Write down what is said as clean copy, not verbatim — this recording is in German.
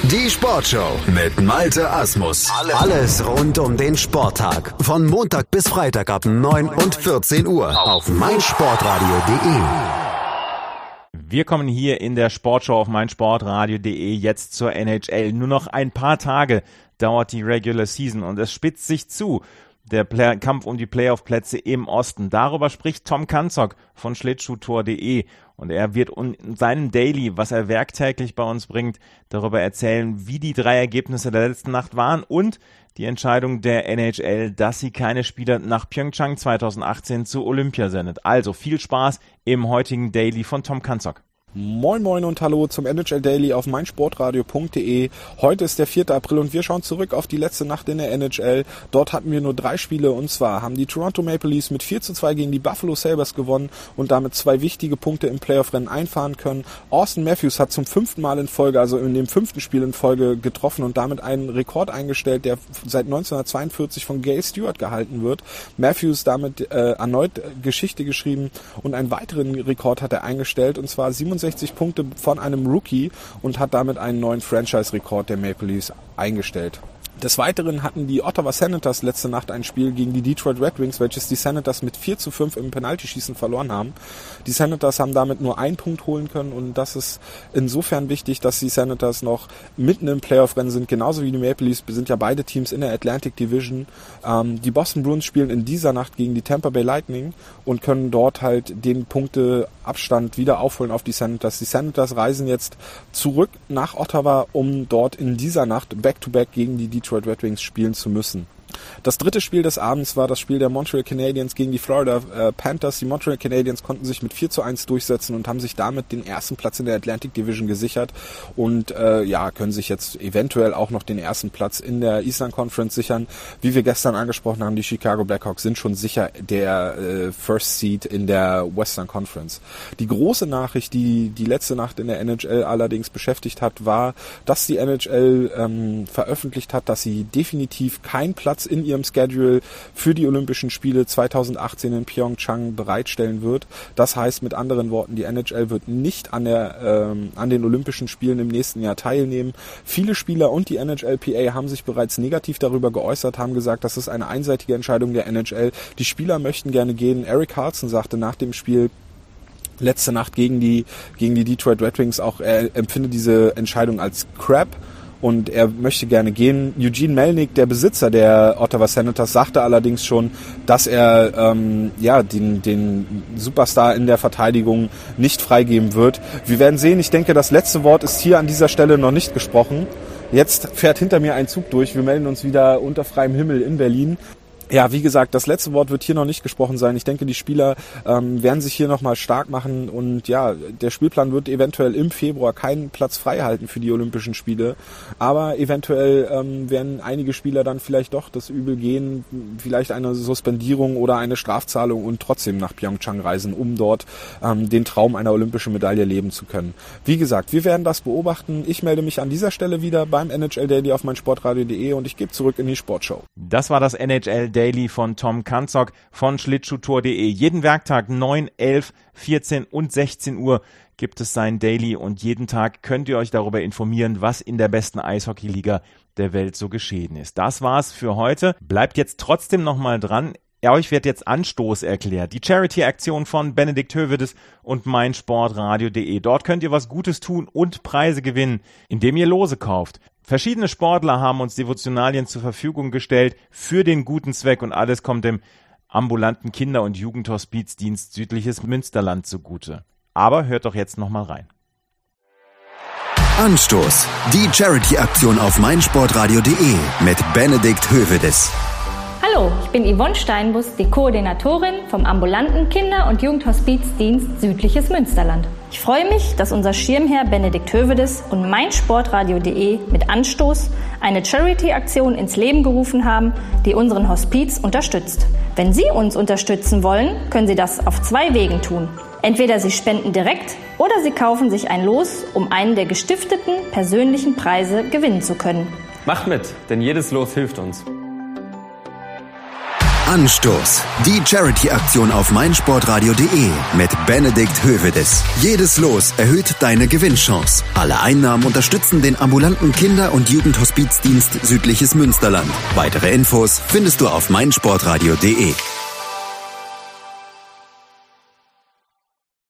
Die Sportshow mit Malte Asmus. Alles rund um den Sporttag. Von Montag bis Freitag ab 9 und 14 Uhr auf meinsportradio.de. Wir kommen hier in der Sportshow auf meinsportradio.de jetzt zur NHL. Nur noch ein paar Tage dauert die Regular Season und es spitzt sich zu. Der Kampf um die Playoff-Plätze im Osten. Darüber spricht Tom Kanzok von Schlittschuhtour.de und er wird in seinem Daily, was er werktäglich bei uns bringt, darüber erzählen, wie die 3 Ergebnisse der letzten Nacht waren und die Entscheidung der NHL, dass sie keine Spieler nach Pyeongchang 2018 zu Olympia sendet. Also viel Spaß im heutigen Daily von Tom Kanzok. Moin moin und hallo zum NHL Daily auf meinsportradio.de. Heute ist der 4. April und wir schauen zurück auf die letzte Nacht in der NHL. Dort hatten wir nur 3 Spiele und zwar haben die Toronto Maple Leafs mit 4:2 gegen die Buffalo Sabres gewonnen und damit 2 wichtige Punkte im Playoff-Rennen einfahren können. Auston Matthews hat zum 5. Mal in Folge, also in dem 5. Spiel in Folge getroffen und damit einen Rekord eingestellt, der seit 1942 von Gay Stewart gehalten wird. Matthews damit erneut Geschichte geschrieben und einen weiteren Rekord hat er eingestellt und zwar 67 Punkte von einem Rookie und hat damit einen neuen Franchise-Rekord der Maple Leafs eingestellt. Des Weiteren hatten die Ottawa Senators letzte Nacht ein Spiel gegen die Detroit Red Wings, welches die Senators mit 4:5 im Penaltyschießen verloren haben. Die Senators haben damit nur 1 Punkt holen können und das ist insofern wichtig, dass die Senators noch mitten im Playoff-Rennen sind, genauso wie die Maple Leafs, sind ja beide Teams in der Atlantic Division. Die Boston Bruins spielen in dieser Nacht gegen die Tampa Bay Lightning und können dort halt den Punkteabstand wieder aufholen auf die Senators. Die Senators reisen jetzt zurück nach Ottawa, um dort in dieser Nacht Back-to-Back gegen die Detroit Red Wings spielen zu müssen. Das dritte Spiel des Abends war das Spiel der Montreal Canadiens gegen die Florida Panthers. Die Montreal Canadiens konnten sich mit 4:1 durchsetzen und haben sich damit den ersten Platz in der Atlantic Division gesichert und können sich jetzt eventuell auch noch den ersten Platz in der Eastern Conference sichern. Wie wir gestern angesprochen haben, die Chicago Blackhawks sind schon sicher der First Seed in der Western Conference. Die große Nachricht, die letzte Nacht in der NHL allerdings beschäftigt hat, war, dass die NHL veröffentlicht hat, dass sie definitiv keinen Platz in ihrem Schedule für die Olympischen Spiele 2018 in Pyeongchang bereitstellen wird. Das heißt mit anderen Worten, die NHL wird nicht an den Olympischen Spielen im nächsten Jahr teilnehmen. Viele Spieler und die NHLPA haben sich bereits negativ darüber geäußert, haben gesagt, das ist eine einseitige Entscheidung der NHL. Die Spieler möchten gerne gehen. Erik Karlsson sagte nach dem Spiel letzte Nacht gegen die Detroit Red Wings auch, er empfindet diese Entscheidung als Crap. Und er möchte gerne gehen. Eugene Melnyk, der Besitzer der Ottawa Senators, sagte allerdings schon, dass er den Superstar in der Verteidigung nicht freigeben wird. Wir werden sehen. Ich denke, das letzte Wort ist hier an dieser Stelle noch nicht gesprochen. Jetzt fährt hinter mir ein Zug durch. Wir melden uns wieder unter freiem Himmel in Berlin. Ja, wie gesagt, das letzte Wort wird hier noch nicht gesprochen sein. Ich denke, die Spieler werden sich hier nochmal stark machen und ja, der Spielplan wird eventuell im Februar keinen Platz frei halten für die Olympischen Spiele, aber eventuell werden einige Spieler dann vielleicht doch das Übel gehen, vielleicht eine Suspendierung oder eine Strafzahlung und trotzdem nach Pyeongchang reisen, um dort den Traum einer olympischen Medaille leben zu können. Wie gesagt, wir werden das beobachten. Ich melde mich an dieser Stelle wieder beim NHL Daily auf meinsportradio.de und ich gebe zurück in die Sportshow. Das war das NHL Daily von Tom Kanzok von Schlittschuhtour.de. Jeden Werktag 9, 11, 14 und 16 Uhr gibt es sein Daily und jeden Tag könnt ihr euch darüber informieren, was in der besten Eishockeyliga der Welt so geschehen ist. Das war's für heute. Bleibt jetzt trotzdem nochmal dran. Ja, euch wird jetzt Anstoß erklärt. Die Charity-Aktion von Benedikt Hövedes und meinsportradio.de. Dort könnt ihr was Gutes tun und Preise gewinnen, indem ihr Lose kauft. Verschiedene Sportler haben uns Devotionalien zur Verfügung gestellt für den guten Zweck und alles kommt dem ambulanten Kinder- und Jugendhospizdienst Südliches Münsterland zugute. Aber hört doch jetzt nochmal rein. Anstoß. Die Charity-Aktion auf meinsportradio.de mit Benedikt Hövedes. Hallo, ich bin Yvonne Steinbus, die Koordinatorin vom ambulanten Kinder- und Jugendhospizdienst Südliches Münsterland. Ich freue mich, dass unser Schirmherr Benedikt Hövedes und meinsportradio.de mit Anstoß eine Charity-Aktion ins Leben gerufen haben, die unseren Hospiz unterstützt. Wenn Sie uns unterstützen wollen, können Sie das auf 2 Wegen tun. Entweder Sie spenden direkt oder Sie kaufen sich ein Los, um einen der gestifteten persönlichen Preise gewinnen zu können. Macht mit, denn jedes Los hilft uns. Anstoß. Die Charity-Aktion auf meinsportradio.de mit Benedikt Hövedes. Jedes Los erhöht deine Gewinnchance. Alle Einnahmen unterstützen den ambulanten Kinder- und Jugendhospizdienst Südliches Münsterland. Weitere Infos findest du auf meinsportradio.de.